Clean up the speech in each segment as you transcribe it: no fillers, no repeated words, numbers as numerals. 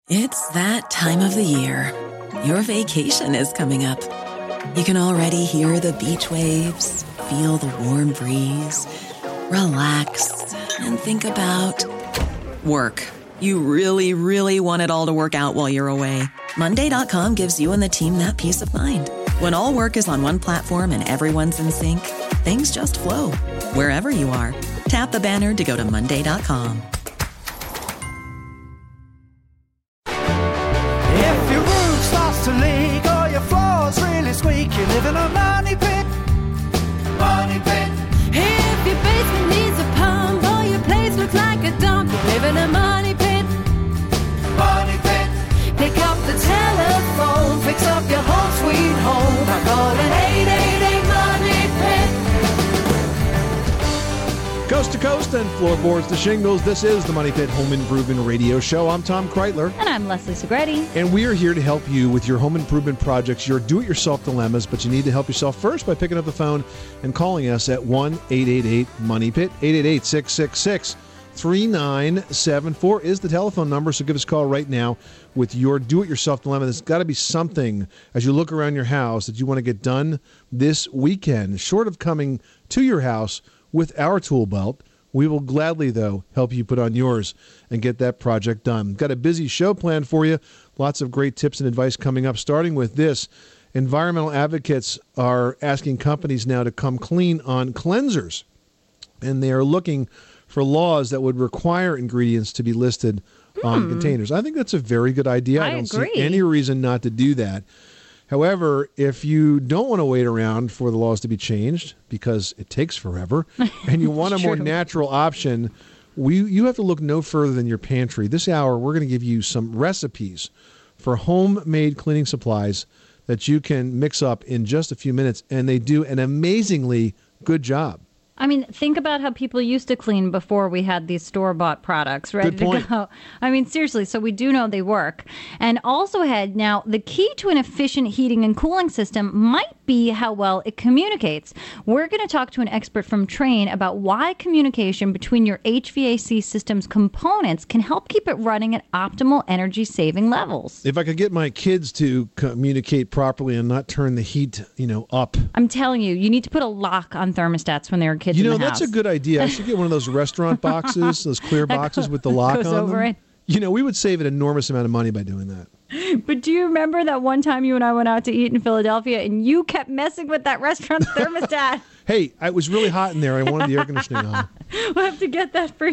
It's that time of the year. Your vacation is coming up. You can already hear the beach waves, feel the warm breeze, relax, and think about work. You really, really want it all to work out while you're away. Monday.com gives you and the team that peace of mind. When all work is on one platform and everyone's in sync, things just flow. Wherever you are, tap the banner to go to Monday.com. If your roof starts to leak or your floor's really squeak, you live in a money pit. Money pit. If your basement needs a pump or your place looks like a dump, you live in a money pit. Money pit. Pick up the telephone, fix up your home sweet home by calling 888 Money Pit. Coast to coast and floorboards to shingles, this is the Money Pit Home Improvement Radio Show. I'm Tom Kreitler. And I'm Leslie Segretti. And we are here to help you with your home improvement projects, your do-it-yourself dilemmas, but you need to help yourself first by picking up the phone and calling us at 1-888-MONEY-PIT. 888-666-3974 is the telephone number, so give us a call right now with your do-it-yourself dilemma. There's got to be something as you look around your house that you want to get done this weekend, short of coming to your house with our tool belt. We will gladly, though, help you put on yours and get that project done. Got a busy show planned for you. Lots of great tips and advice coming up, starting with this. Environmental advocates are asking companies now to come clean on cleansers, and they are looking for laws that would require ingredients to be listed on containers. I think that's a very good idea. I don't see any reason not to do that. However, if you don't want to wait around for the laws to be changed, because it takes forever, and you want a more natural option, you have to look no further than your pantry. This hour, we're going to give you some recipes for homemade cleaning supplies that you can mix up in just a few minutes, and they do an amazingly good job. I mean, think about how people used to clean before we had these store-bought products ready to go. I mean, seriously, so we do know they work. And also, now, the key to an efficient heating and cooling system might be how well it communicates. We're going to talk to an expert from Trane about why communication between your HVAC system's components can help keep it running at optimal energy-saving levels. If I could get my kids to communicate properly and not turn the heat, up. I'm telling you, you need to put a lock on thermostats when they were kids in the house. That's a good idea. I should get one of those restaurant boxes, those clear boxes with the lock on them. We would save an enormous amount of money by doing that. But do you remember that one time you and I went out to eat in Philadelphia and you kept messing with that restaurant's thermostat? Hey, it was really hot in there. I wanted the air conditioning on. We'll have to get that for you.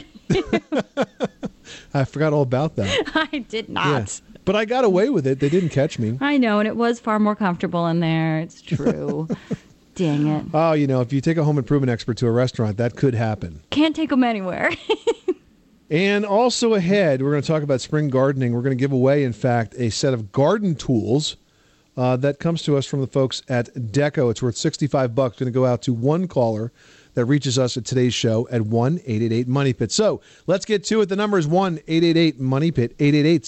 I forgot all about that. I did not. Yeah. But I got away with it. They didn't catch me. I know, and it was far more comfortable in there. It's true. Dang it. Oh, if you take a home improvement expert to a restaurant, that could happen. Can't take them anywhere. And also ahead, we're going to talk about spring gardening. We're going to give away, in fact, a set of garden tools that comes to us from the folks at Deco. It's worth $65. Going to go out to one caller that reaches us at today's show at 1-888-MONEY-PIT. So let's get to it. The number is 1-888-MONEY-PIT,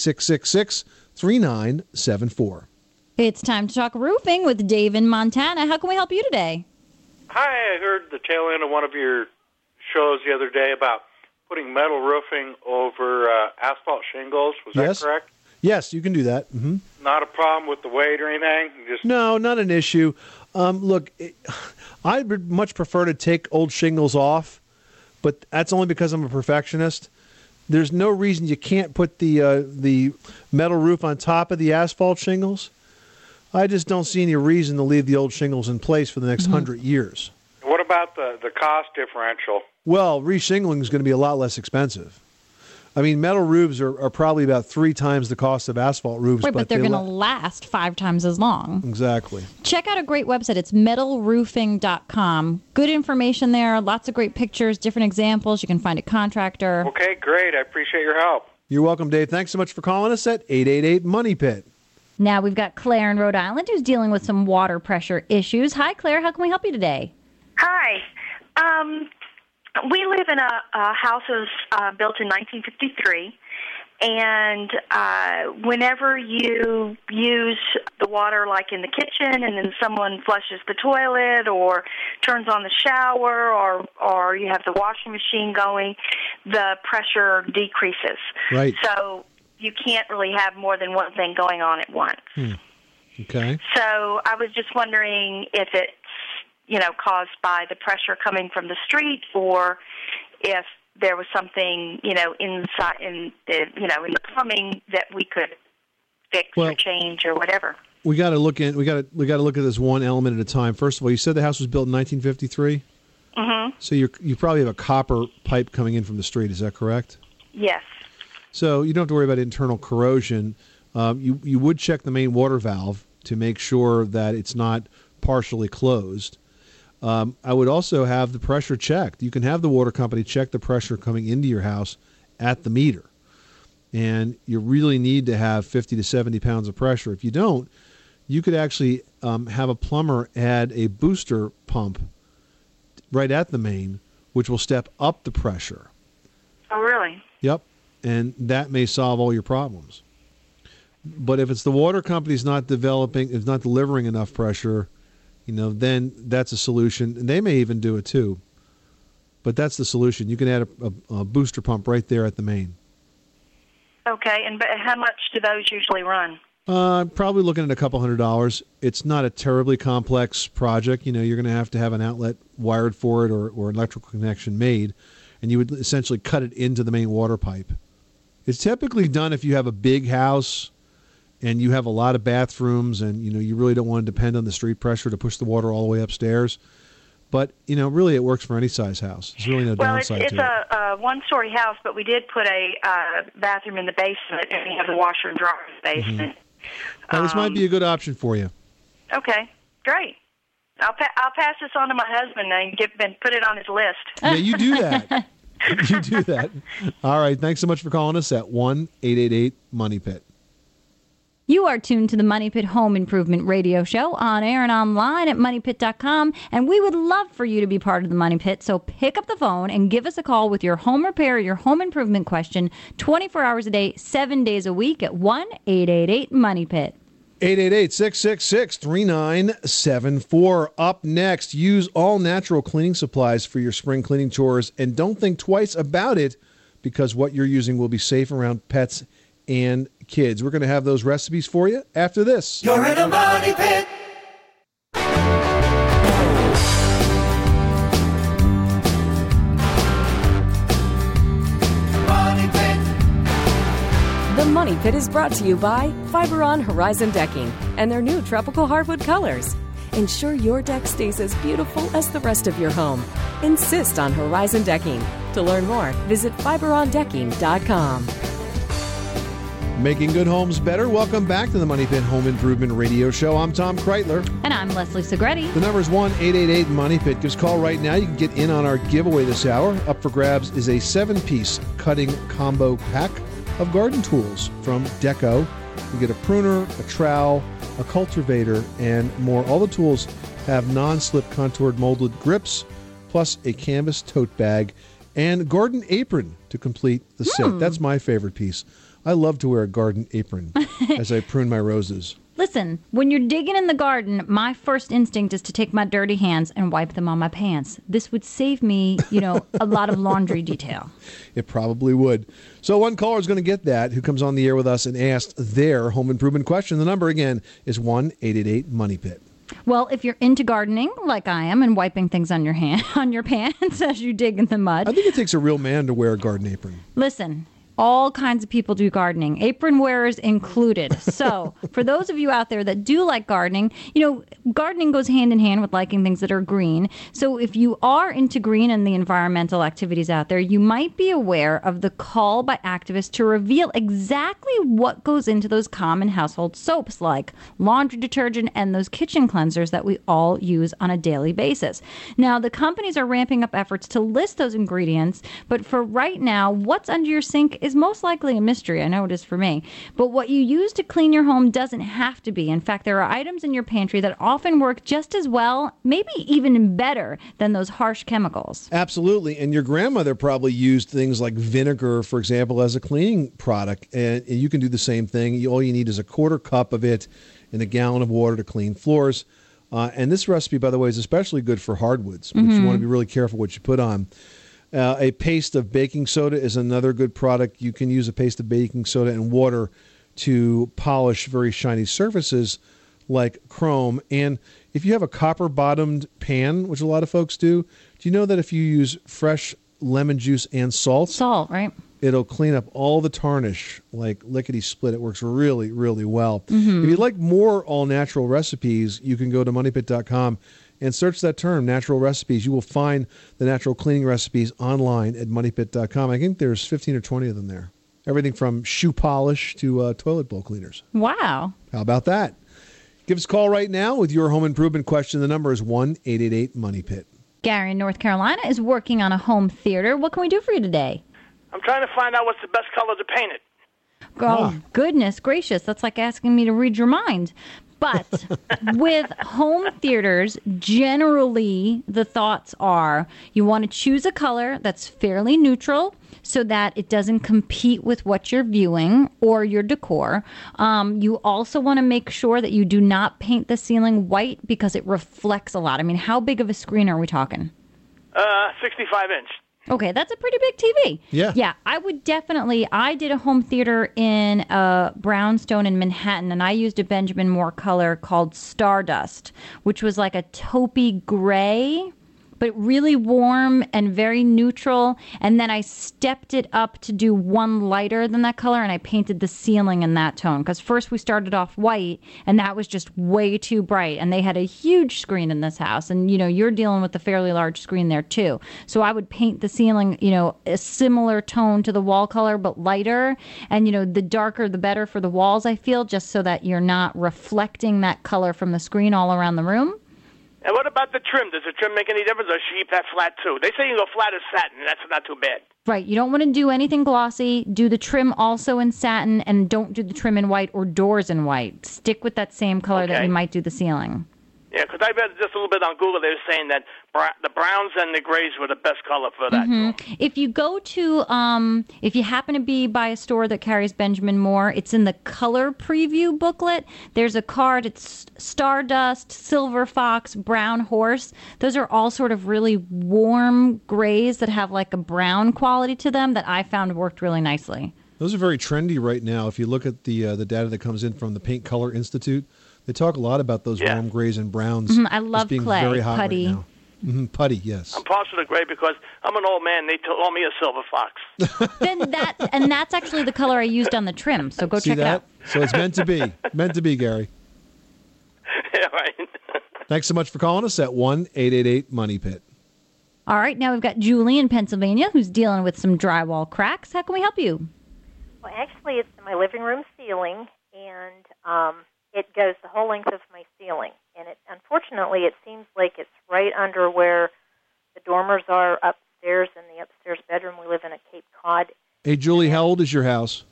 888-666-3974. It's time to talk roofing with Dave in Montana. How can we help you today? Hi, I heard the tail end of one of your shows the other day about putting metal roofing over asphalt shingles. Was that correct? Yes, you can do that. Mm-hmm. Not a problem with the weight or anything? No, not an issue. Look, I would much prefer to take old shingles off, but that's only because I'm a perfectionist. There's no reason you can't put the metal roof on top of the asphalt shingles. I just don't see any reason to leave the old shingles in place for the next 100 years. What about the cost differential? Well, re-shingling is going to be a lot less expensive. I mean, metal roofs are probably about 3 times the cost of asphalt roofs. Right, but they're going to last 5 times as long. Exactly. Check out a great website. It's metalroofing.com. Good information there. Lots of great pictures, different examples. You can find a contractor. Okay, great. I appreciate your help. You're welcome, Dave. Thanks so much for calling us at 888-MONEY-PIT. Now we've got Claire in Rhode Island who's dealing with some water pressure issues. Hi, Claire. How can we help you today? Hi. We live in a house that was built in 1953, and whenever you use the water, like in the kitchen, and then someone flushes the toilet or turns on the shower or you have the washing machine going, the pressure decreases. Right. So you can't really have more than one thing going on at once. Okay. So I was just wondering if it's, caused by the pressure coming from the street, or if there was something, inside in the plumbing that we could fix or change or whatever. We got to look at this one element at a time. First of all, you said the house was built in 1953. Mm-hmm. So you probably have a copper pipe coming in from the street. Is that correct? Yes. So you don't have to worry about internal corrosion. You would check the main water valve to make sure that it's not partially closed. I would also have the pressure checked. You can have the water company check the pressure coming into your house at the meter. And you really need to have 50 to 70 pounds of pressure. If you don't, you could actually have a plumber add a booster pump right at the main, which will step up the pressure. Oh, really? Yep. And that may solve all your problems. But if it's the water company's not delivering enough pressure, then that's a solution. And they may even do it too. But that's the solution. You can add a booster pump right there at the main. Okay, and how much do those usually run? Probably looking at $200. It's not a terribly complex project. You're going to have an outlet wired for it or an electrical connection made, and you would essentially cut it into the main water pipe. It's typically done if you have a big house and you have a lot of bathrooms and, you really don't want to depend on the street pressure to push the water all the way upstairs. But, really it works for any size house. There's really no downside to it. Well, it's a one-story house, but we did put a bathroom in the basement, and we have the washer and dryer in the basement. Mm-hmm. Well, this might be a good option for you. Okay, great. I'll pass this on to my husband and put it on his list. Yeah, you do that. You do that. All right, thanks so much for calling us at 1-888-MONEY-PIT. You are tuned to the Money Pit Home Improvement Radio Show on air and online at MoneyPit.com, and we would love for you to be part of the Money Pit, so pick up the phone and give us a call with your home repair, your home improvement question, 24 hours a day, 7 days a week at 1-888-MONEY-PIT. 888-666-3974. Up next, use all natural cleaning supplies for your spring cleaning chores, and don't think twice about it, because what you're using will be safe around pets and kids. We're going to have those recipes for you after this. You're in a money pit. Money pit. The Money Pit is brought to you by Fiberon Horizon Decking and their new tropical hardwood colors. Ensure your deck stays as beautiful as the rest of your home. Insist on Horizon Decking. To learn more, visit fiberondecking.com. Making good homes better. Welcome back to the Money Pit Home Improvement Radio Show. I'm Tom Kreitler. And I'm Leslie Segretti. The number is 1-888-MONEY-PIT. Give us a call right now. You can get in on our giveaway this hour. Up for grabs is a 7-piece cutting combo pack of garden tools from Deco. You get a pruner, a trowel, a cultivator, and more. All the tools have non-slip contoured molded grips, plus a canvas tote bag and garden apron to complete the set. That's my favorite piece. I love to wear a garden apron as I prune my roses. Listen, when you're digging in the garden, my first instinct is to take my dirty hands and wipe them on my pants. This would save me, a lot of laundry detail. It probably would. So one caller is going to get that who comes on the air with us and asks their home improvement question. The number, again, is 1-888-MONEY-PIT. Well, if you're into gardening, like I am, and wiping things on your pants as you dig in the mud. I think it takes a real man to wear a garden apron. Listen. All kinds of people do gardening, apron wearers included. So for those of you out there that do like gardening, gardening goes hand in hand with liking things that are green. So if you are into green and the environmental activities out there, you might be aware of the call by activists to reveal exactly what goes into those common household soaps like laundry detergent and those kitchen cleansers that we all use on a daily basis. Now, the companies are ramping up efforts to list those ingredients, but for right now, what's under your sink is most likely a mystery. I know it is for me. But what you use to clean your home doesn't have to be. In fact, there are items in your pantry that often work just as well, maybe even better than those harsh chemicals. Absolutely. And your grandmother probably used things like vinegar, for example, as a cleaning product. And you can do the same thing. All you need is a quarter cup of it in a gallon of water to clean floors. And this recipe, by the way, is especially good for hardwoods, which you want to be really careful what you put on. A paste of baking soda is another good product. You can use a paste of baking soda and water to polish very shiny surfaces like chrome. And if you have a copper-bottomed pan, which a lot of folks do you know that if you use fresh lemon juice and salt, right? It'll clean up all the tarnish like lickety-split. It works really, really well. If you'd like more all-natural recipes, you can go to moneypit.com and search that term, natural recipes. You will find the natural cleaning recipes online at moneypit.com. I think there's 15 or 20 of them there. Everything from shoe polish to toilet bowl cleaners. Wow. How about that? Give us a call right now with your home improvement question. The number is 1-888-MONEYPIT. Gary in North Carolina is working on a home theater. What can we do for you today? I'm trying to find out what's the best color to paint it. Oh, goodness gracious. That's like asking me to read your mind. But with home theaters, generally the thoughts are you want to choose a color that's fairly neutral so that it doesn't compete with what you're viewing or your decor. You also want to make sure that you do not paint the ceiling white because it reflects a lot. I mean, how big of a screen are we talking? 65-inch. Okay, that's a pretty big TV. Yeah. Yeah, I did a home theater in Brownstone in Manhattan, and I used a Benjamin Moore color called Stardust, which was like a taupey gray, but really warm and very neutral. And then I stepped it up to do one lighter than that color, and I painted the ceiling in that tone. Because first we started off white, and that was just way too bright. And they had a huge screen in this house. And, you're dealing with a fairly large screen there, too. So I would paint the ceiling, a similar tone to the wall color, but lighter. And, the darker, the better for the walls, I feel, just so that you're not reflecting that color from the screen all around the room. And what about the trim? Does the trim make any difference, or should you keep that flat, too? They say you can go flat as satin, and that's not too bad. Right. You don't want to do anything glossy. Do the trim also in satin, and don't do the trim in white or doors in white. Stick with that same color that you might do the ceiling. Yeah, because I read just a little bit on Google. They were saying that the browns and the grays were the best color for that. Mm-hmm. If you go to, if you happen to be by a store that carries Benjamin Moore, it's in the color preview booklet. There's a card. It's Stardust, Silver Fox, Brown Horse. Those are all sort of really warm grays that have like a brown quality to them that I found worked really nicely. Those are very trendy right now. If you look at the data that comes in from the Paint Color Institute, they talk a lot about those warm grays and browns. I love being clay, very hot putty. Right now. Putty, yes. I'm partial to gray because I'm an old man. They told me a Silver Fox. That's actually the color I used on the trim. So go See check that? it out. So it's meant to be. Meant to be, Gary. Yeah, right. Thanks so much for calling us at 1-888-MONEYPIT. All right, now we've got Julie in Pennsylvania who's dealing with some drywall cracks. How can we help you? Well, actually, it's in my living room ceiling, and it goes the whole length of my ceiling. And unfortunately, it seems like it's right under where the dormers are upstairs in the upstairs bedroom. We live in a Cape Cod. Hey, Julie, how old is your house?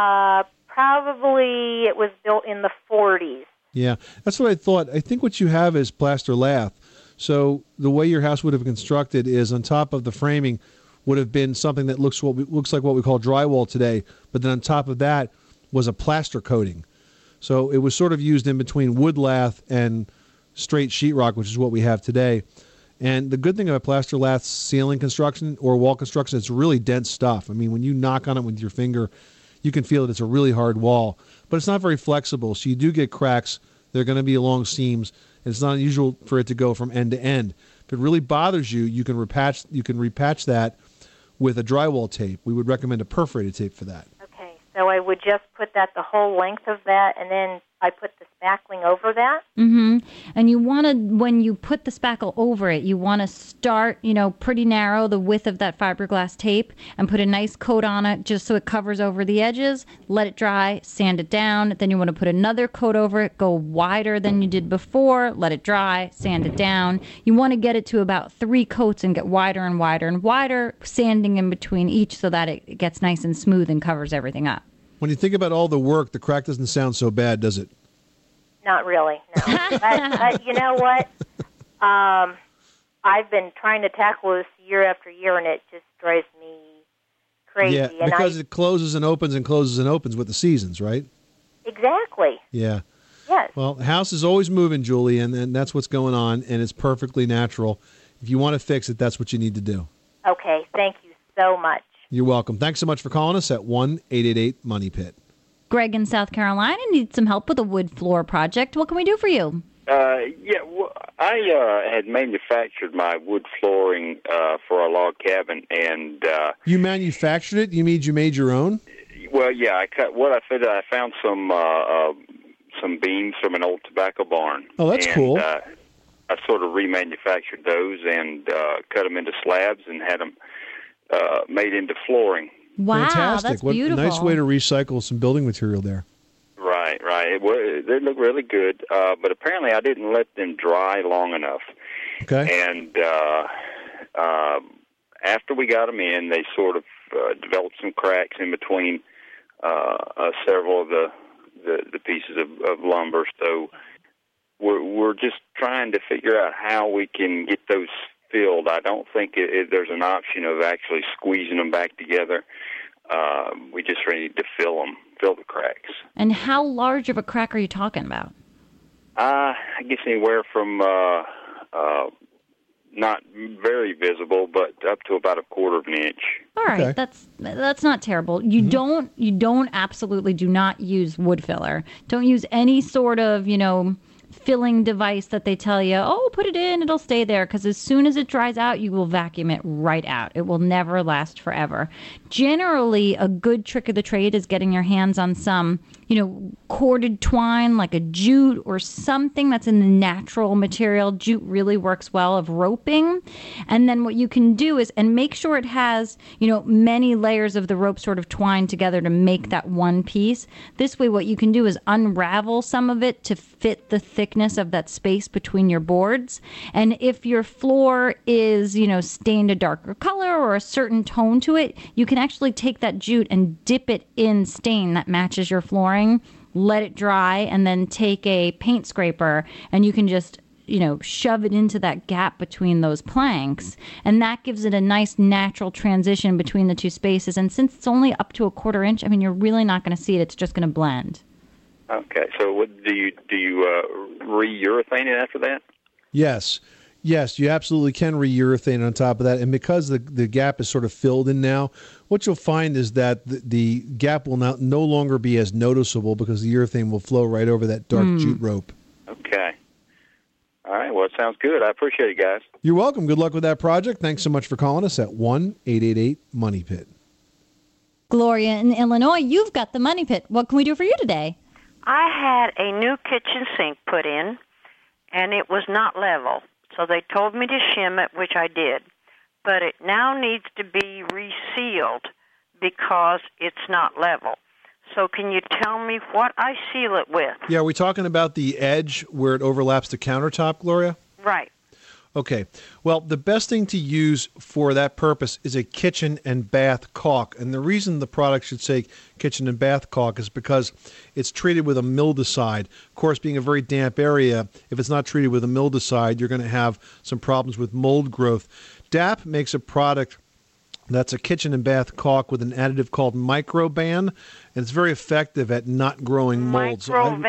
Probably it was built in the 40s. Yeah, that's what I thought. I think what you have is plaster lath. So the way your house would have been constructed is on top of the framing would have been something that looks like what we call drywall today, but then on top of that was a plaster coating. So it was sort of used in between wood lath and straight sheetrock, which is what we have today. And the good thing about plaster lath ceiling construction or wall construction, it's really dense stuff. I mean, when you knock on it with your finger, you can feel that it's a really hard wall. But it's not very flexible, so you do get cracks. They're going to be along seams, and it's not unusual for it to go from end to end. If it really bothers you, you can repatch that with a drywall tape. We would recommend a perforated tape for that. Okay, so I would just put that the whole length of that, and then I put the spackling over that. Mm-hmm. And you want to, when you put the spackle over it, you want to start, pretty narrow, the width of that fiberglass tape, and put a nice coat on it just so it covers over the edges. Let it dry, sand it down. Then you want to put another coat over it, go wider than you did before, let it dry, sand it down. You want to get it to about 3 coats and get wider and wider and wider, sanding in between each so that it gets nice and smooth and covers everything up. When you think about all the work, the crack doesn't sound so bad, does it? Not really, no. but you know what? I've been trying to tackle this year after year, and it just drives me crazy. Yeah, because it closes and opens and closes and opens with the seasons, right? Exactly. Yeah. Yes. Well, the house is always moving, Julie, and that's what's going on, and it's perfectly natural. If you want to fix it, that's what you need to do. Okay, thank you so much. You're welcome. Thanks so much for calling us at 1-888-MONEY-PIT. Greg in South Carolina needs some help with a wood floor project. What can we do for you? I had manufactured my wood flooring for a log cabin, and you manufactured it? You mean you made your own? Well, yeah. I found some beams from an old tobacco barn. Oh, that's cool. I sort of remanufactured those and cut them into slabs and had them made into flooring. Wow, fantastic! That's beautiful. What a nice way to recycle some building material there. Right. They look really good, but apparently I didn't let them dry long enough. Okay. And after we got them in, they sort of developed some cracks in between several of the pieces of lumber. So we're just trying to figure out how we can get those filled. I don't think there's an option of actually squeezing them back together. We just need to fill the cracks. And how large of a crack are you talking about? I guess anywhere from not very visible, but up to about 1/4 of an inch. All right, Okay. that's not terrible. You don't absolutely do not use wood filler. Don't use any sort of filling device that they tell you, oh, put it in, it'll stay there, because as soon as it dries out, you will vacuum it right out. It will never last forever. Generally, a good trick of the trade is getting your hands on some, corded twine, like a jute or something that's in the natural material. Jute really works well of roping. And then what you can do is, and make sure it has, many layers of the rope sort of twined together to make that one piece. This way, what you can do is unravel some of it to fit the thickness of that space between your boards. And if your floor is, stained a darker color or a certain tone to it, you can actually take that jute and dip it in stain that matches your flooring, let it dry, and then take a paint scraper and you can just shove it into that gap between those planks. And that gives it a nice natural transition between the two spaces. And since it's only up to 1/4 inch, you're really not going to see it. It's just going to blend. Okay, so what do you re-urethane it after that? Yes, you absolutely can re-urethane on top of that. And because the gap is sort of filled in now, what you'll find is that the gap will no longer be as noticeable because the urethane will flow right over that dark jute rope. Okay. All right, well, it sounds good. I appreciate it, guys. You're welcome. Good luck with that project. Thanks so much for calling us at 1-888-MONEY-PIT. Gloria in Illinois, you've got the Money Pit. What can we do for you today? I had a new kitchen sink put in, and it was not level. So they told me to shim it, which I did. But it now needs to be resealed because it's not level. So can you tell me what I seal it with? Yeah, are we talking about the edge where it overlaps the countertop, Gloria? Right. Okay. Well, the best thing to use for that purpose is a kitchen and bath caulk. And the reason the product should say kitchen and bath caulk is because it's treated with a mildewcide. Of course, being a very damp area, if it's not treated with a mildewcide, you're going to have some problems with mold growth. DAP makes a product that's a kitchen and bath caulk with an additive called Microban, and it's very effective at not growing molds.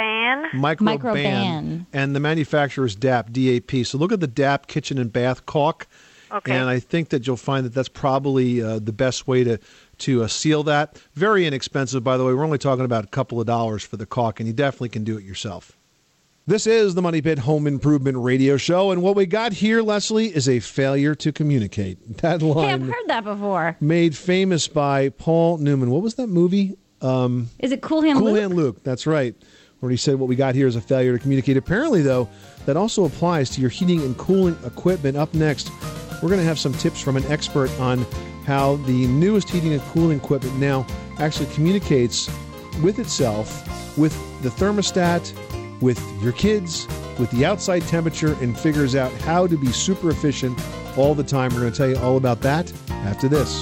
Microban. And the manufacturer is DAP, D-A-P. So look at the DAP kitchen and bath caulk, okay. And I think that you'll find that that's probably the best way to seal that. Very inexpensive, by the way. We're only talking about a couple of dollars for the caulk, and you definitely can do it yourself. This is the Money Pit Home Improvement Radio Show, and what we got here, Leslie, is a failure to communicate. That line Hey, I've heard that before. Made famous by Paul Newman. What was that movie? Is it Cool Hand Luke? Cool Hand Luke, that's right. Where he said what we got here is a failure to communicate. Apparently, though, that also applies to your heating and cooling equipment. Up next, we're going to have some tips from an expert on how the newest heating and cooling equipment now actually communicates with itself, with the thermostat, with your kids, with the outside temperature, and figures out how to be super efficient all the time. We're going to tell you all about that after this.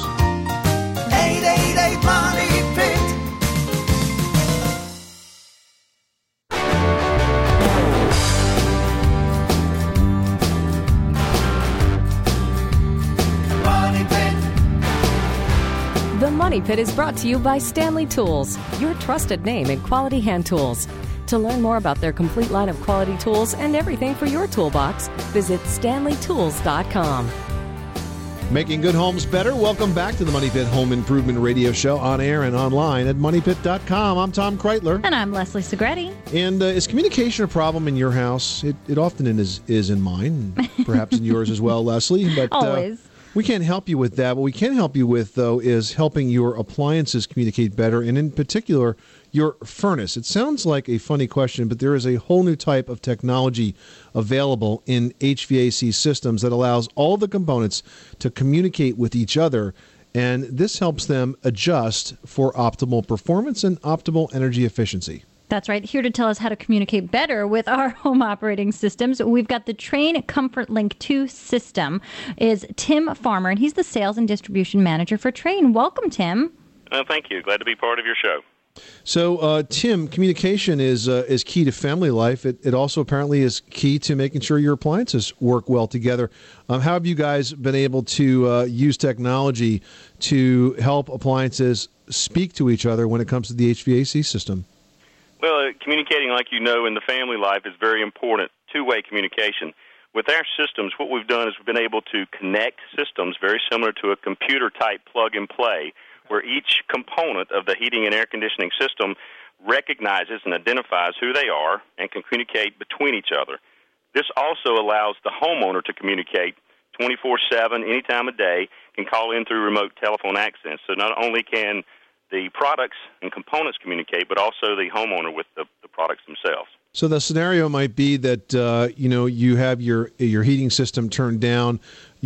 888 Money Pit. Money Pit. The Money Pit is brought to you by Stanley Tools, your trusted name in quality hand tools. To learn more about their complete line of quality tools and everything for your toolbox, visit StanleyTools.com. Making good homes better. Welcome back to the Money Pit Home Improvement Radio Show on air and online at moneypit.com. I'm Tom Kreitler. And I'm Leslie Segretti. And is communication a problem in your house? It often is in mine, perhaps in yours as well, Leslie. But always. We can't help you with that. What we can help you with, though, is helping your appliances communicate better, and in particular, your furnace. It sounds like a funny question, but there is a whole new type of technology available in HVAC systems that allows all the components to communicate with each other, and this helps them adjust for optimal performance and optimal energy efficiency. That's right. Here to tell us how to communicate better with our home operating systems, we've got the Trane Comfort Link 2 system, is Tim Farmer, and he's the Sales and Distribution Manager for Trane. Welcome, Tim. Thank you. Glad to be part of your show. So, Tim, communication is key to family life. It also apparently is key to making sure your appliances work well together. How have you guys been able to use technology to help appliances speak to each other when it comes to the HVAC system? Well, communicating, like you know, in the family life is very important, two-way communication. With our systems, what we've done is we've been able to connect systems very similar to a computer-type plug-and-play, where each component of the heating and air conditioning system recognizes and identifies who they are and can communicate between each other. This also allows the homeowner to communicate 24/7, any time of day, can call in through remote telephone access. So not only can the products and components communicate, but also the homeowner with the products themselves. So the scenario might be that you have your heating system turned down.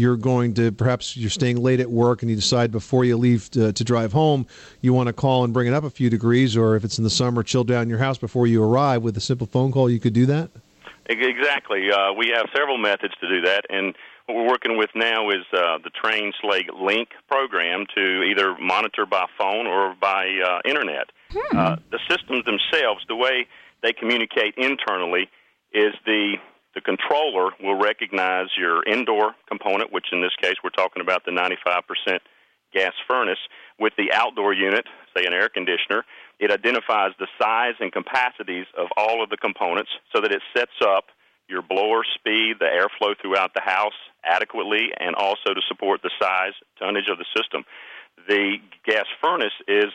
Perhaps you're staying late at work and you decide before you leave to drive home, you want to call and bring it up a few degrees, or if it's in the summer, chill down your house before you arrive. With a simple phone call, you could do that? Exactly. We have several methods to do that, and what we're working with now is the Trane Slate Link program to either monitor by phone or by internet. The systems themselves, the way they communicate internally is the controller will recognize your indoor component, which in this case we're talking about the 95% gas furnace, with the outdoor unit, say an air conditioner. It identifies the size and capacities of all of the components so that it sets up your blower speed, the airflow throughout the house adequately, and also to support the size, tonnage of the system. The gas furnace is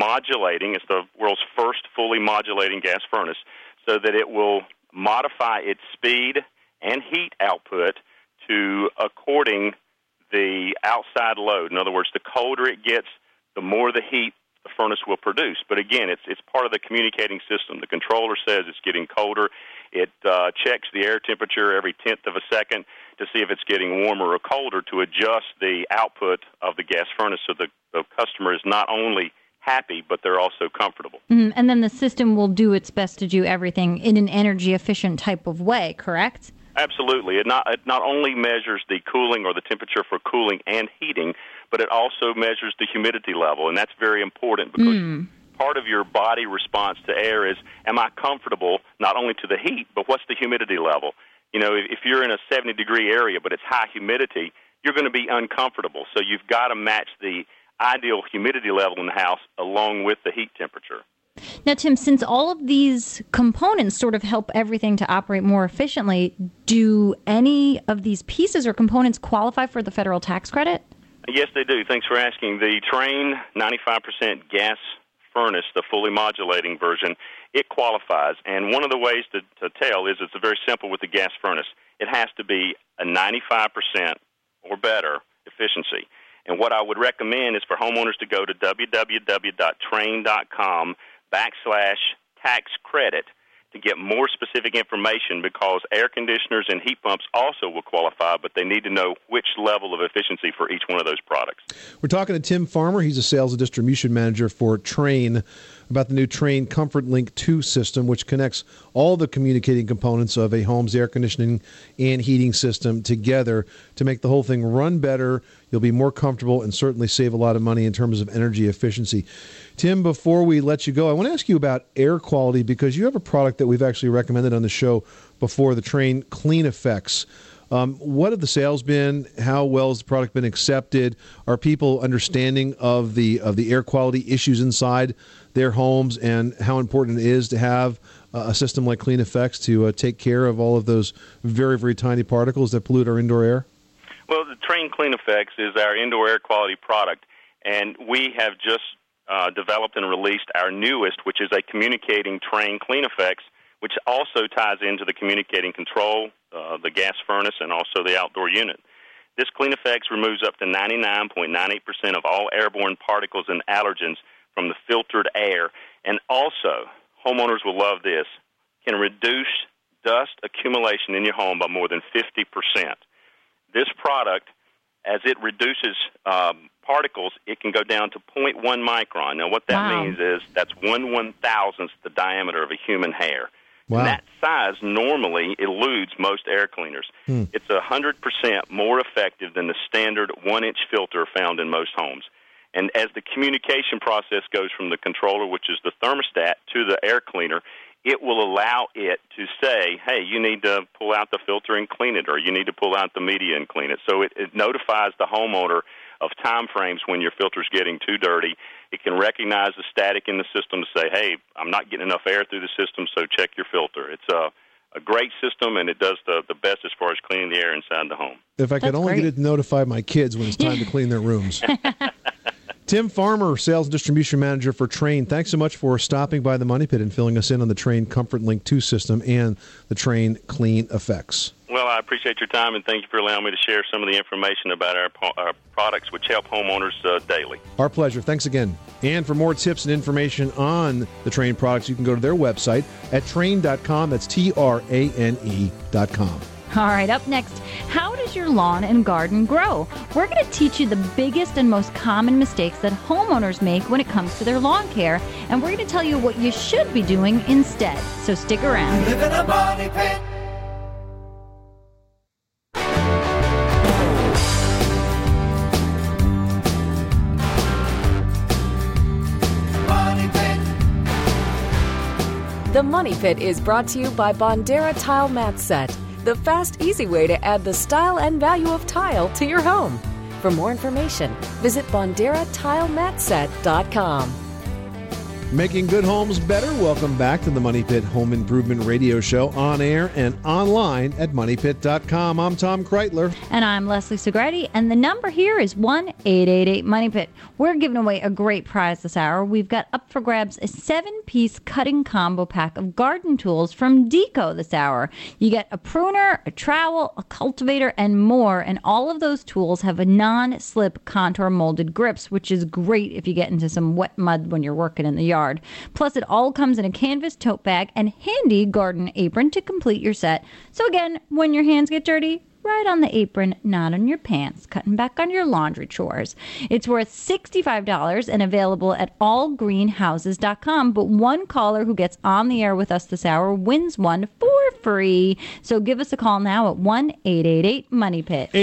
it's the world's first fully modulating gas furnace, so that it will modify its speed and heat output to according the outside load. In other words, the colder it gets, the more the heat the furnace will produce. But again, it's part of the communicating system. The controller says it's getting colder. It checks the air temperature every tenth of a second to see if it's getting warmer or colder to adjust the output of the gas furnace so the customer is not only happy, but they're also comfortable. Mm-hmm. And then the system will do its best to do everything in an energy-efficient type of way, correct? Absolutely. It not only measures the cooling or the temperature for cooling and heating, but it also measures the humidity level, and that's very important because part of your body response to air is, am I comfortable not only to the heat, but what's the humidity level? You know, if you're in a 70-degree area but it's high humidity, you're going to be uncomfortable. So you've got to match the ideal humidity level in the house along with the heat temperature. Now, Tim, since all of these components sort of help everything to operate more efficiently, do any of these pieces or components qualify for the federal tax credit? Yes, they do. Thanks for asking. The Trane 95% gas furnace, the fully modulating version, it qualifies. And one of the ways to tell is it's very simple with the gas furnace. It has to be a 95% or better efficiency. And what I would recommend is for homeowners to go to www.trane.com/tax credit to get more specific information, because air conditioners and heat pumps also will qualify, but they need to know which level of efficiency for each one of those products. We're talking to Tim Farmer. He's a sales and distribution manager for Trane about the new Trane Comfort Link 2 system, which connects all the communicating components of a home's air conditioning and heating system together to make the whole thing run better. You'll be more comfortable and certainly save a lot of money in terms of energy efficiency. Tim, before we let you go, I want to ask you about air quality, because you have a product that we've actually recommended on the show before, the Trane Clean Effects. What have the sales been? How well has the product been accepted? Are people understanding of the air quality issues inside their homes, and how important it is to have a system like Clean Effects to take care of all of those very, very tiny particles that pollute our indoor air? Well, the Train Clean Effects is our indoor air quality product, and we have just developed and released our newest, which is a communicating Train Clean Effects, which also ties into the communicating control, the gas furnace, and also the outdoor unit. This Clean Effects removes up to 99.98% of all airborne particles and allergens from the filtered air, and also, homeowners will love this, can reduce dust accumulation in your home by more than 50%. This product, as it reduces particles, it can go down to 0.1 micron. Now, what that means is that's 1/1000th the diameter of a human hair. Wow. And that size normally eludes most air cleaners. It's 100% more effective than the standard 1-inch filter found in most homes. And as the communication process goes from the controller, which is the thermostat, to the air cleaner, it will allow it to say, hey, you need to pull out the filter and clean it, or you need to pull out the media and clean it. So it notifies the homeowner of time frames when your filter's getting too dirty. It can recognize the static in the system to say, hey, I'm not getting enough air through the system, so check your filter. It's a great system, and it does the best as far as cleaning the air inside the home. If I could only get it to notify my kids when it's time to clean their rooms. Tim Farmer, Sales and Distribution Manager for Train, thanks so much for stopping by the Money Pit and filling us in on the Train Comfort Link 2 system and the Train Clean Effects. Well, I appreciate your time, and thank you for allowing me to share some of the information about our products, which help homeowners daily. Our pleasure. Thanks again. And for more tips and information on the Train products, you can go to their website at train.com. That's TRANE.com. All right, up next, how does your lawn and garden grow? We're going to teach you the biggest and most common mistakes that homeowners make when it comes to their lawn care, and we're going to tell you what you should be doing instead. So stick around. Live in a money pit. Money pit. The Money Pit is brought to you by Bondera Tile Mat Set, the fast, easy way to add the style and value of tile to your home. For more information, visit BonderaTileMatSet.com. Making good homes better. Welcome back to the Money Pit Home Improvement Radio Show, on air and online at MoneyPit.com. I'm Tom Kreitler. And I'm Leslie Segrete, and the number here is 1-888-MONEY-PIT. We're giving away a great prize this hour. We've got up for grabs a 7-piece cutting combo pack of garden tools from Deco this hour. You get a pruner, a trowel, a cultivator, and more, and all of those tools have a non-slip contour molded grips, which is great if you get into some wet mud when you're working in the yard. Plus, it all comes in a canvas tote bag and handy garden apron to complete your set. So again, when your hands get dirty, right on the apron, not on your pants, cutting back on your laundry chores. It's worth $65 and available at allgreenhouses.com, but one caller who gets on the air with us this hour wins one for free. So give us a call now at 1-888-MONEY-PIT.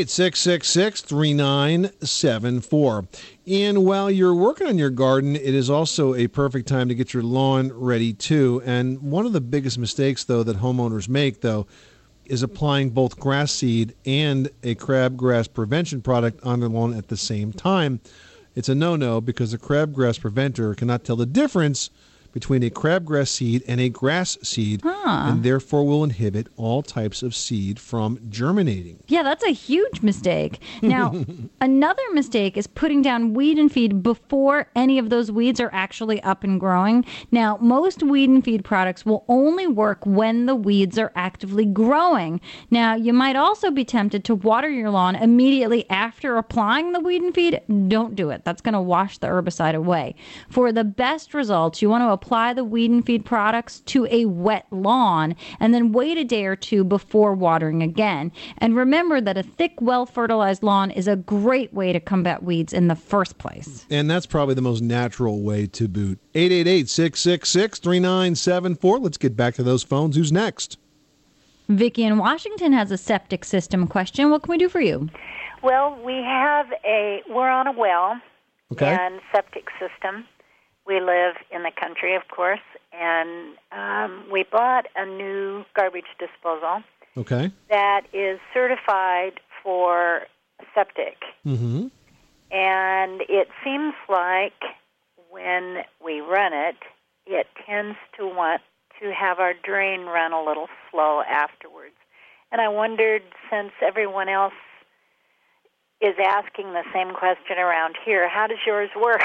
888-666-3974. And while you're working on your garden, it is also a perfect time to get your lawn ready, too. And one of the biggest mistakes, though, that homeowners make, though, is applying both grass seed and a crabgrass prevention product on their lawn at the same time. It's a no-no because the crabgrass preventer cannot tell the difference between a crabgrass seed and a grass seed, and therefore will inhibit all types of seed from germinating. Yeah, that's a huge mistake. Now, another mistake is putting down weed and feed before any of those weeds are actually up and growing. Now, most weed and feed products will only work when the weeds are actively growing. Now, you might also be tempted to water your lawn immediately after applying the weed and feed. Don't do it. That's going to wash the herbicide away. For the best results, you want to apply the weed and feed products to a wet lawn and then wait a day or two before watering again. And remember that a thick, well-fertilized lawn is a great way to combat weeds in the first place. And that's probably the most natural way to boot. 888-666-3974. Let's get back to those phones. Who's next? Vicki in Washington has a septic system question. What can we do for you? Well, we're on a well and septic system. We live in the country, of course, and we bought a new garbage disposal that is certified for septic. Mm-hmm. And it seems like when we run it, it tends to want to have our drain run a little slow afterwards. And I wondered, since everyone else is asking the same question around here. How does yours work?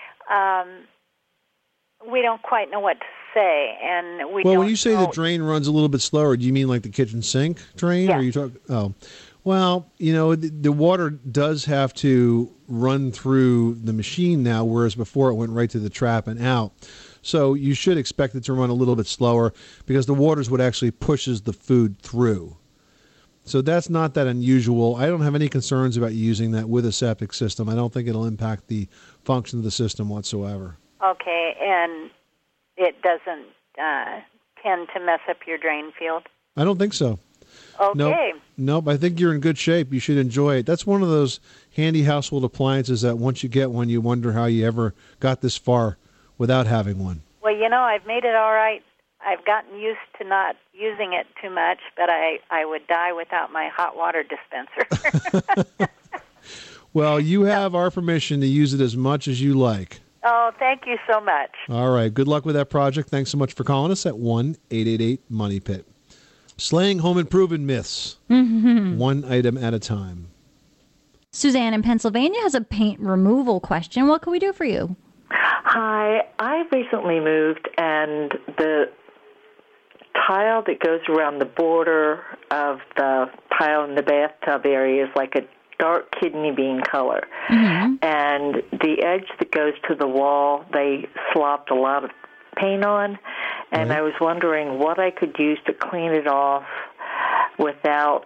We don't quite know what to say, and we. Well, don't when you say know. the drain runs a little bit slower, do you mean like the kitchen sink drain? Yeah. Or you talk? Oh, well, the water does have to run through the machine now, whereas before it went right to the trap and out. So you should expect it to run a little bit slower because the water is what actually pushes the food through. So that's not that unusual. I don't have any concerns about using that with a septic system. I don't think it'll impact the function of the system whatsoever. Okay, and it doesn't tend to mess up your drain field? I don't think so. Okay. Nope. I think you're in good shape. You should enjoy it. That's one of those handy household appliances that once you get one, you wonder how you ever got this far without having one. Well, I've made it all right. I've gotten used to not using it too much, but I would die without my hot water dispenser. Well, you have our permission to use it as much as you like. Oh, thank you so much. All right. Good luck with that project. Thanks so much for calling us at 1-888-MONEY-PIT. Slaying home improvement myths, one item at a time. Suzanne in Pennsylvania has a paint removal question. What can we do for you? Hi, I recently moved, and the tile that goes around the border of the tile in the bathtub area is like a dark kidney bean color. And the edge that goes to the wall, they slopped a lot of paint on, and I was wondering what I could use to clean it off without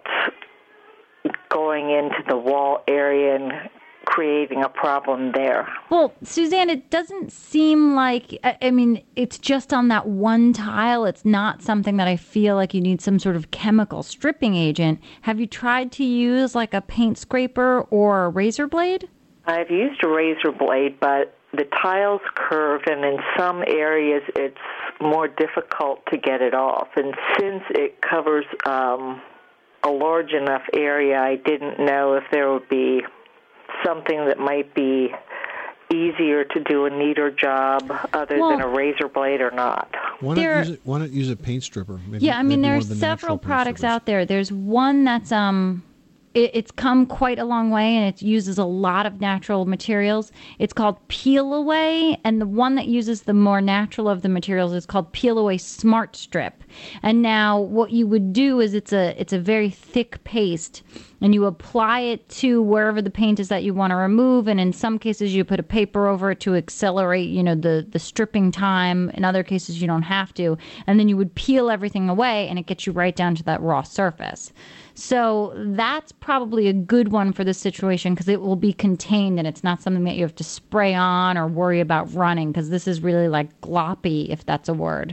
going into the wall area and creating a problem there. Well, Suzanne, it doesn't seem like, it's just on that one tile. It's not something that I feel like you need some sort of chemical stripping agent. Have you tried to use like a paint scraper or a razor blade? I've used a razor blade, but the tiles curve, and in some areas it's more difficult to get it off. And since it covers a large enough area, I didn't know if there would be something that might be easier to do a neater job other than a razor blade or not. Why not use a paint stripper? Maybe there's several products out there. There's one that's it's come quite a long way, and it uses a lot of natural materials. It's called Peel Away, and the one that uses the more natural of the materials is called Peel Away Smart Strip. And now what you would do is it's a very thick paste, and you apply it to wherever the paint is that you want to remove, and in some cases you put a paper over it to accelerate, the stripping time. In other cases you don't have to. And then you would peel everything away, and it gets you right down to that raw surface. So that's probably a good one for this situation because it will be contained and it's not something that you have to spray on or worry about running because this is really like gloppy, if that's a word.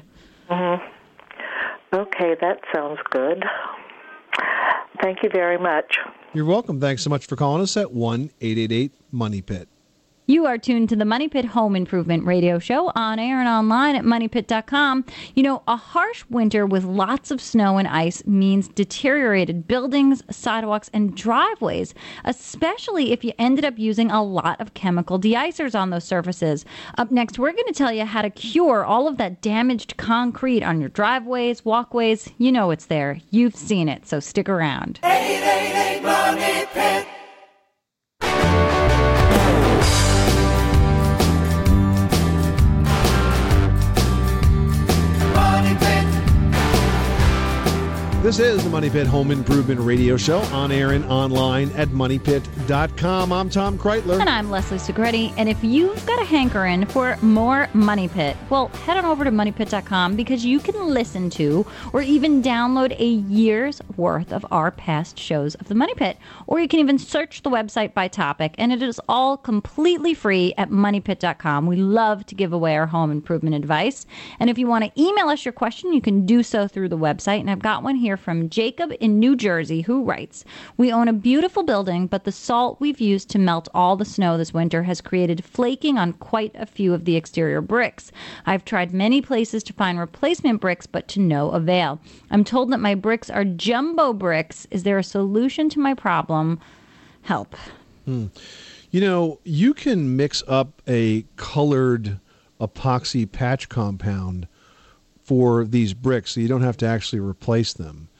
Okay, that sounds good. Thank you very much. You're welcome. Thanks so much for calling us at 1-888-MONEY-PIT. You are tuned to the Money Pit Home Improvement Radio Show on air and online at MoneyPit.com. A harsh winter with lots of snow and ice means deteriorated buildings, sidewalks, and driveways, especially if you ended up using a lot of chemical de-icers on those surfaces. Up next, we're going to tell you how to cure all of that damaged concrete on your driveways, walkways. You know it's there. You've seen it, so stick around. 888 Money Pit. This is the Money Pit Home Improvement Radio Show on air and online at MoneyPit.com. I'm Tom Kreitler. And I'm Leslie Segretti. And if you've got a hankering for more Money Pit, well, head on over to MoneyPit.com because you can listen to or even download a year's worth of our past shows of the Money Pit. Or you can even search the website by topic, and it is all completely free at MoneyPit.com. We love to give away our home improvement advice. And if you want to email us your question, you can do so through the website. And I've got one here from Jacob in New Jersey, who writes, "We own a beautiful building, but the salt we've used to melt all the snow this winter has created flaking on quite a few of the exterior bricks. I've tried many places to find replacement bricks, but to no avail. I'm told that my bricks are jumbo bricks. Is there a solution to my problem? Help." You can mix up a colored epoxy patch compound for these bricks, so you don't have to actually replace them.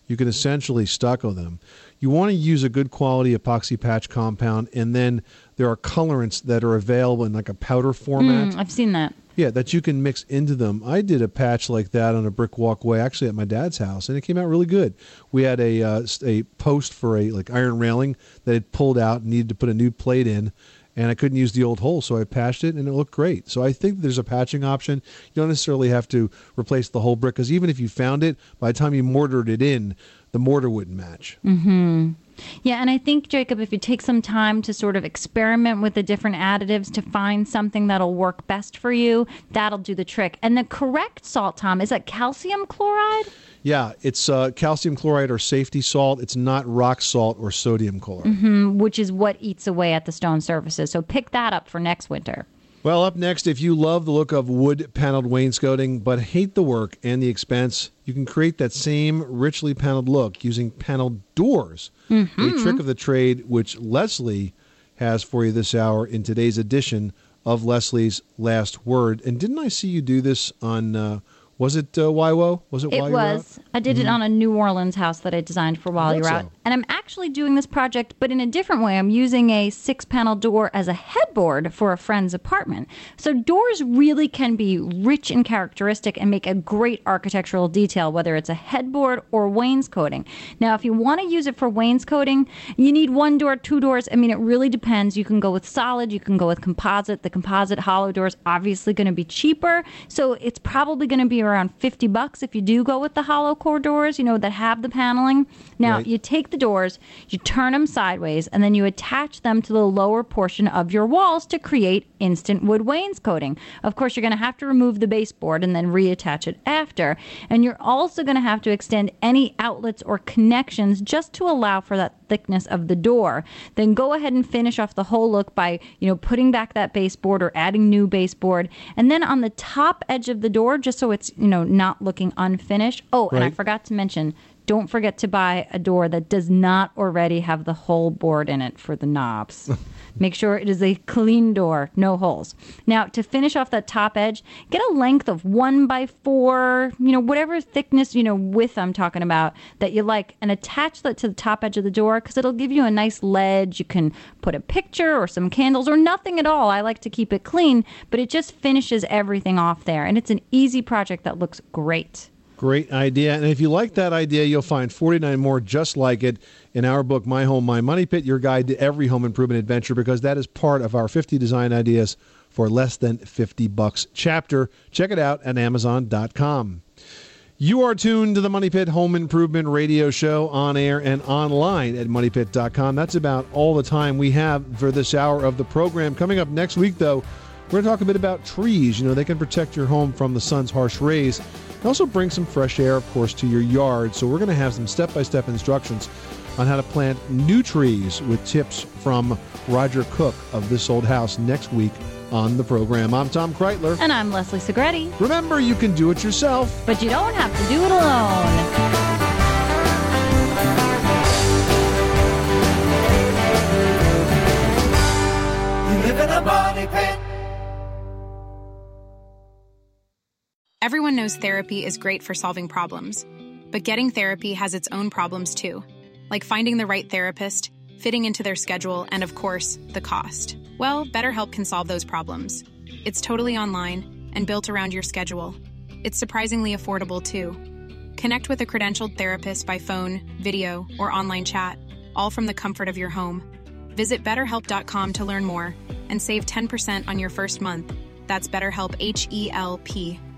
you can essentially stucco them. You want to use a good quality epoxy patch compound, and then there are colorants that are available in like a powder format. I've seen that. Yeah, that you can mix into them. I did a patch like that on a brick walkway, actually at my dad's house, and it came out really good. We had a post for a like iron railing that had pulled out and needed to put a new plate in, and I couldn't use the old hole, so I patched it, and it looked great. So I think there's a patching option. You don't necessarily have to replace the whole brick, because even if you found it, by the time you mortared it in, the mortar wouldn't match. Mm-hmm. Yeah, and I think, Jacob, if you take some time to sort of experiment with the different additives to find something that'll work best for you, that'll do the trick. And the correct salt, Tom, is that calcium chloride? Yeah, it's calcium chloride or safety salt. It's not rock salt or sodium chloride. Mm-hmm, which is what eats away at the stone surfaces. So pick that up for next winter. Well, up next, if you love the look of wood-paneled wainscoting but hate the work and the expense, you can create that same richly paneled look using paneled doors. Mm-hmm. A trick of the trade which Leslie has for you this hour in today's edition of Leslie's Last Word. And didn't I see you do this on... was it YWO? Was it while you were out? I did it on a New Orleans house that I designed for While You Were Out. And I'm actually doing this project, but in a different way. I'm using a 6-panel door as a headboard for a friend's apartment. So doors really can be rich and characteristic and make a great architectural detail, whether it's a headboard or wainscoting. Now, if you want to use it for wainscoting, you need 1 door, 2 doors. I mean, it really depends. You can go with solid. You can go with composite. The composite hollow door is obviously going to be cheaper. So it's probably going to be around $50 if you do go with the hollow core doors, that have the paneling. Now, right. You take the doors, you turn them sideways, and then you attach them to the lower portion of your walls to create instant wood wainscoting. Of course, you're going to have to remove the baseboard and then reattach it after. And you're also going to have to extend any outlets or connections just to allow for that thickness of the door. Then go ahead and finish off the whole look by, putting back that baseboard or adding new baseboard. And then on the top edge of the door, just so it's, not looking unfinished. Oh, and I forgot to mention, don't forget to buy a door that does not already have the hole bored in it for the knobs. Make sure it is a clean door, no holes. Now, to finish off that top edge, get a length of 1x4, whatever thickness, width I'm talking about that you like, and attach that to the top edge of the door because it'll give you a nice ledge. You can put a picture or some candles or nothing at all. I like to keep it clean, but it just finishes everything off there. And it's an easy project that looks great. Great idea. And if you like that idea, you'll find 49 more just like it in our book, My Home, My Money Pit, your guide to every home improvement adventure, because that is part of our 50 design ideas for less than $50 chapter. Check it out at Amazon.com. You are tuned to the Money Pit Home Improvement Radio Show on air and online at MoneyPit.com. That's about all the time we have for this hour of the program. Coming up next week, though, we're going to talk a bit about trees. They can protect your home from the sun's harsh rays. And also bring some fresh air, of course, to your yard. So we're going to have some step-by-step instructions on how to plant new trees with tips from Roger Cook of This Old House next week on the program. I'm Tom Kreitler. And I'm Leslie Segretti. Remember, you can do it yourself, but you don't have to do it alone. You live in a money pit. Everyone knows therapy is great for solving problems, but getting therapy has its own problems too, like finding the right therapist, fitting into their schedule, and of course, the cost. Well, BetterHelp can solve those problems. It's totally online and built around your schedule. It's surprisingly affordable too. Connect with a credentialed therapist by phone, video, or online chat, all from the comfort of your home. Visit BetterHelp.com to learn more and save 10% on your first month. That's BetterHelp, H-E-L-P.